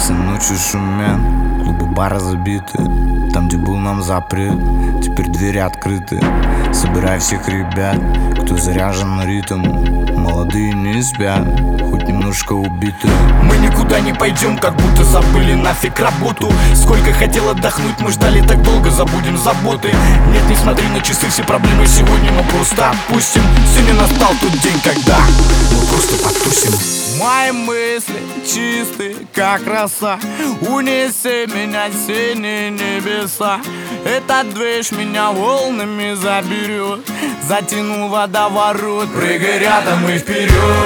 Все ночью шумят, клубы, бары забиты. Там, где был нам запрет, теперь двери открыты. Собирай всех ребят, кто заряжен на ритм. Молодые не спят, хоть немножко убиты. Мы никуда не пойдем, как будто забыли нафиг работу. Сколько хотел отдохнуть, мы ждали так долго, забудем заботы. Нет, не смотри на часы, все проблемы сегодня мы просто отпустим. Сегодня настал тот день, когда мы просто потусим. Мои мысли чисты, как роса. Унеси меня в синие небеса. Этот движ меня волнами заберет. Затянул водоворот. Прыгай рядом и вперед.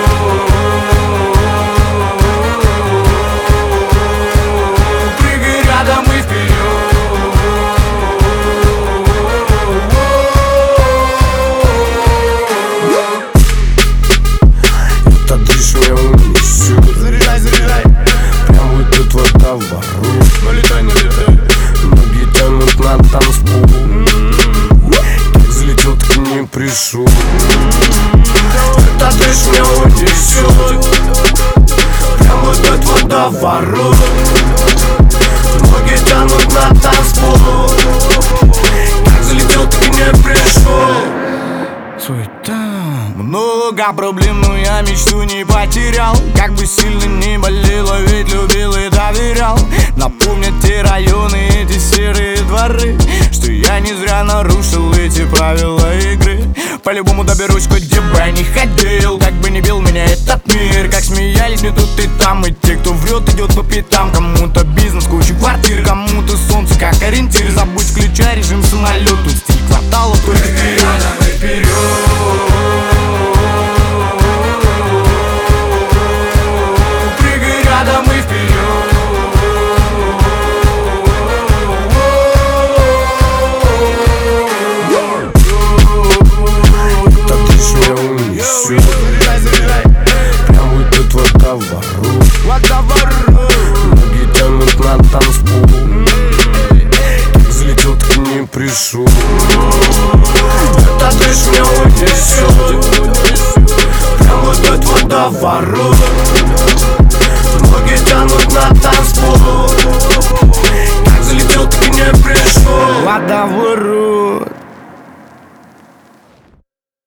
Прыгай рядом и вперед. Этот движ меня унесет. Заряжай, заряжай. Прям вот тут водоворот. Налетай, налетай. Ноги тянут на танцпол. Как залетел, так не пришел. Этот движ меня унесет. Прям вот этот водоворот. Ноги тянут на танцпол. Как залетел, так и не пришел. Суета. Много проблем, но я мечту не потерял. Как бы сильно не болело, ведь любил и доверял. Напомнят те районы, эти серые дворы, что я не зря нарушил эти правила игры. По-любому доберусь, хоть где бы я ни ходил. Как бы не бил меня этот мир, как смеялись мне тут и там. И те, кто врет, идет по пятам. Кому-то бизнес, куча квартир, кому-то солнце как ориентир. Забудь, включай режим самолет, тут стиль кварталов только вперед. Рядом и вперед. Прыгай рядом и вперед. Этот движ меня унесет. Заряжай, заряжай. Прям вот тут водоворот. Ноги тянут на танцпол. Как залетел, так и не пришел. Этот движ меня унесет. Прям вот этот водоворот.